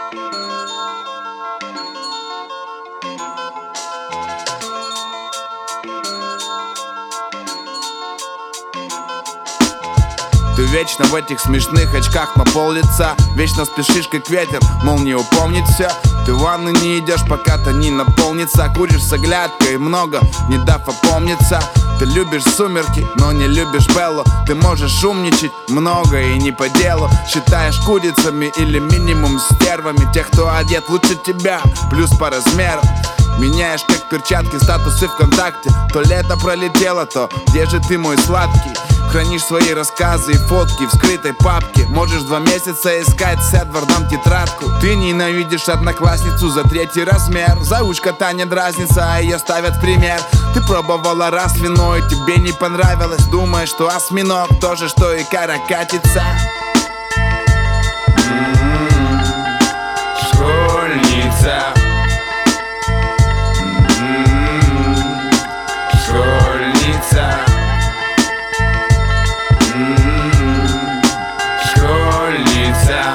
Ты вечно в этих смешных очках на пол лица, вечно спешишь как ветер, мол не упомнить все. Ты в ванну не идешь, пока-то не наполнится. Куришь с оглядкой много, не дав опомниться. Ты любишь сумерки, но не любишь Беллу. Ты можешь умничать много и не по делу. Считаешь курицами или минимум стервами тех, кто одет лучше тебя, плюс по размеру. Меняешь как перчатки статусы ВКонтакте. То лето пролетело, то где же ты, мой сладкий? Хранишь свои рассказы и фотки в скрытой папке. Можешь 2 месяца искать с Эдвардом тетрадку. Ты ненавидишь одноклассницу за 3-й размер. Заучка Таня дразнится, а ее ставят в пример. Ты пробовала раз вино и тебе не понравилось. Думаешь, что осьминог тоже, что и каракатица. Школьница. Школьница. Школьница.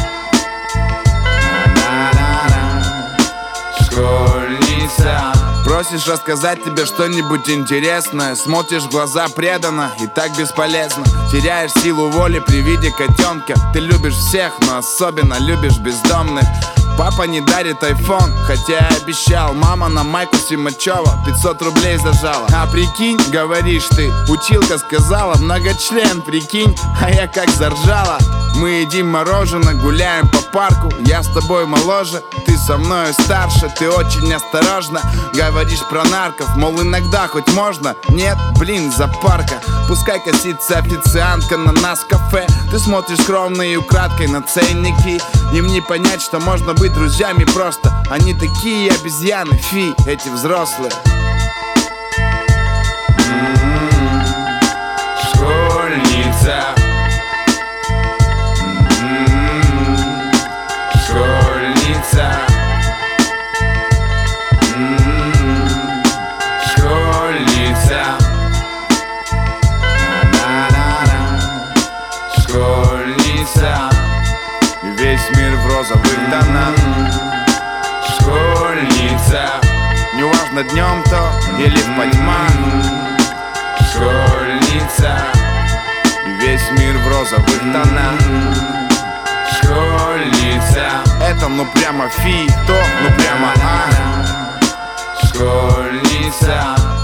Школьница. Просишь рассказать тебе что-нибудь интересное. Смотришь в глаза преданно и так бесполезно. Теряешь силу воли при виде котенка. Ты любишь всех, но особенно любишь бездомных. Папа не дарит айфон, хотя и обещал. Мама на майку Симачева 500 рублей зажала. А прикинь, говоришь ты, училка сказала, многочлен, прикинь, а я как заржала. Мы едим мороженое, гуляем по парку. Я с тобой моложе, ты со мною старше. Ты очень осторожно говоришь про нарков. Мол, иногда хоть можно? Нет, блин, запарка. Пускай косится официантка на нас в кафе. Ты смотришь скромно и украдкой на ценники. Им не понять, что можно быть друзьями просто. Они такие обезьяны, фи, эти взрослые. Школьница. Школьница. Школьница. Школьница. Весь мир в розовых тонах. Школьница. Неважно днем то или в потьмах. Школьница. Весь мир в розовых тонах. Школьница. Это ну прямо фи, то ну прямо а. Школьница.